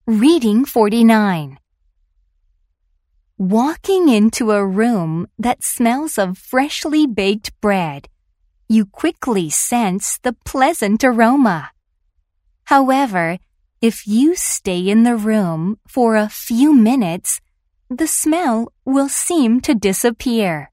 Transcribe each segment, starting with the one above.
Reading 49. Walking into a room that smells of freshly baked bread, you quickly sense the pleasant aroma. However, if you stay in the room for a few minutes, the smell will seem to disappear.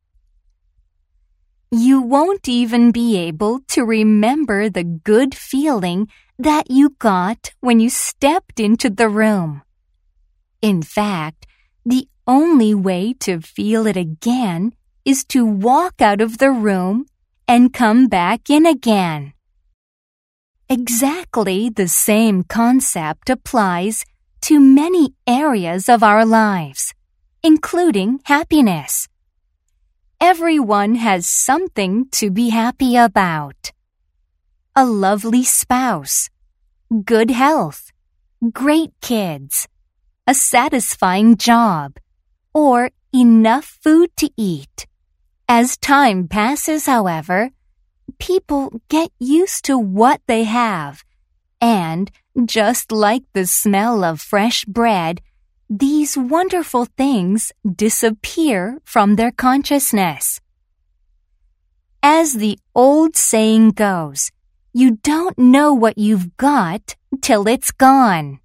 You won't even be able to remember the good feeling that you got when you stepped into the room. In fact, the only way to feel it again is to walk out of the room and come back in again. Exactly the same concept applies to many areas of our lives, including happiness. Everyone has something to be happy about. A lovely spouse, good health, great kids, a satisfying job, or enough food to eat. As time passes, however, people get used to what they have, and just like the smell of fresh bread, these wonderful things disappear from their consciousness. As the old saying goes, you don't know what you've got till it's gone.